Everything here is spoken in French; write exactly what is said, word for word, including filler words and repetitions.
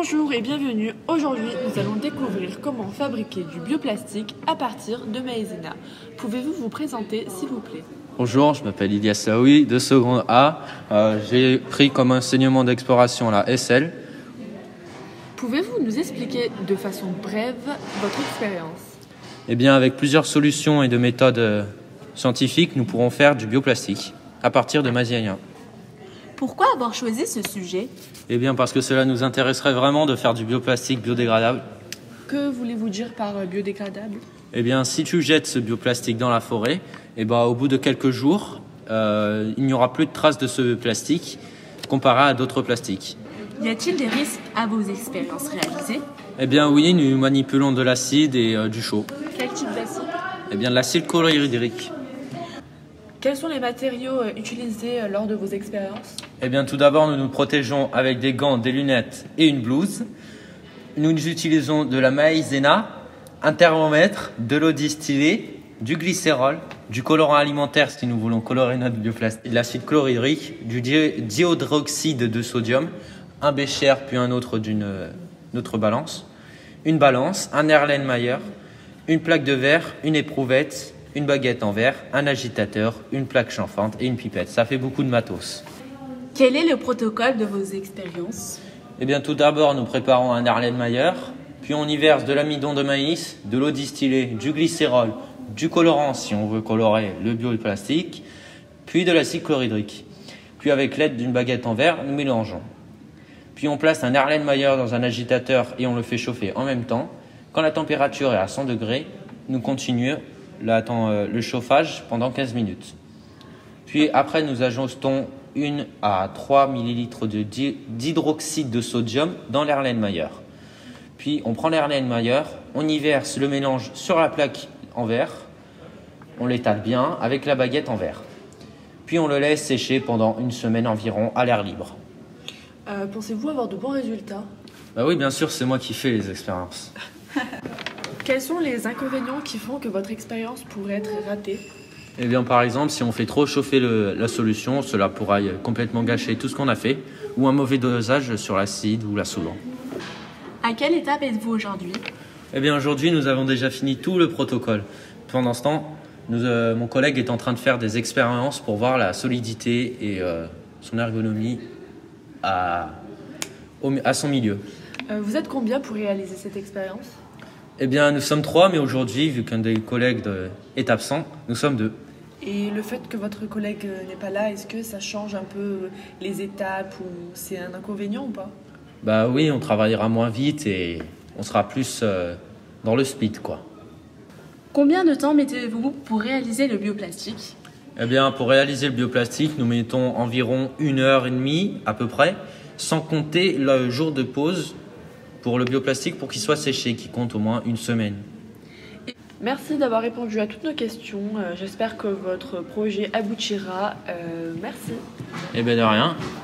Bonjour et bienvenue. Aujourd'hui, nous allons découvrir comment fabriquer du bioplastique à partir de maïzena. Pouvez-vous vous présenter, s'il vous plaît? Bonjour, je m'appelle Ilyas Saoui, de seconde A. Euh, j'ai pris comme enseignement d'exploration la S L. Pouvez-vous nous expliquer de façon brève votre expérience? Eh bien, avec plusieurs solutions et de méthodes euh, scientifiques, nous pourrons faire du bioplastique à partir de maïzena. Pourquoi avoir choisi ce sujet? Eh bien, parce que cela nous intéresserait vraiment de faire du bioplastique biodégradable. Que voulez-vous dire par biodégradable? Eh bien, si tu jettes ce bioplastique dans la forêt, eh ben, au bout de quelques jours, euh, il n'y aura plus de traces de ce plastique comparé à d'autres plastiques. Y a-t-il des risques à vos expériences réalisées? Eh bien oui, nous manipulons de l'acide et euh, du chaud. Quel type d'acide? Eh bien de l'acide chlorhydrique. Quels sont les matériaux utilisés lors de vos expériences? Eh bien tout d'abord, nous nous protégeons avec des gants, des lunettes et une blouse. Nous utilisons de la maïzena, un thermomètre, de l'eau distillée, du glycérol, du colorant alimentaire si nous voulons colorer notre bioplastique, de l'acide chlorhydrique, du di- dioxyde de sodium, un bécher puis un autre d'une autre balance, une balance, un Erlenmeyer, une plaque de verre, une éprouvette, une baguette en verre, un agitateur, une plaque chauffante et une pipette. Ça fait beaucoup de matos. Quel est le protocole de vos expériences? Eh bien tout d'abord, nous préparons un Erlenmeyer, puis on y verse de l'amidon de maïs, de l'eau distillée, du glycérol, du colorant si on veut colorer le bioplastique, puis de l'acide chlorhydrique. Puis avec l'aide d'une baguette en verre, nous mélangeons. Puis on place un Erlenmeyer dans un agitateur et on le fait chauffer en même temps. Quand la température est à cent degrés, nous continuons la, euh, le chauffage pendant quinze minutes. Puis après, nous ajoutons une à trois millilitres de di- d'hydroxyde de sodium dans l'Erlenmeyer. Puis on prend l'Erlenmeyer, on y verse le mélange sur la plaque en verre, on l'étale bien avec la baguette en verre. Puis on le laisse sécher pendant une semaine environ à l'air libre. Euh, Pensez-vous avoir de bons résultats? Bah oui, bien sûr, c'est moi qui fais les expériences. Quels sont les inconvénients qui font que votre expérience pourrait être ratée? Eh bien, par exemple, si on fait trop chauffer le, la solution, cela pourra complètement gâcher tout ce qu'on a fait, ou un mauvais dosage sur l'acide ou la soudure. À quelle étape êtes-vous aujourd'hui? Eh bien, aujourd'hui, nous avons déjà fini tout le protocole. Pendant ce temps, nous, euh, mon collègue est en train de faire des expériences pour voir la solidité et euh, son ergonomie à, au, à son milieu. Euh, vous êtes combien pour réaliser cette expérience? Eh bien, nous sommes trois, mais aujourd'hui, vu qu'un des collègues de, est absent, nous sommes deux. Et le fait que votre collègue n'est pas là, est-ce que ça change un peu les étapes ou c'est un inconvénient ou pas? Bah oui, on travaillera moins vite et on sera plus euh, dans le speed, quoi. Combien de temps mettez-vous pour réaliser le bioplastique? Eh bien, pour réaliser le bioplastique, nous mettons environ une heure et demie à peu près, sans compter le jour de pause pour le bioplastique pour qu'il soit séché, qui compte au moins une semaine. Merci d'avoir répondu à toutes nos questions. Euh, J'espère que votre projet aboutira. Euh, merci. Eh bien, de rien.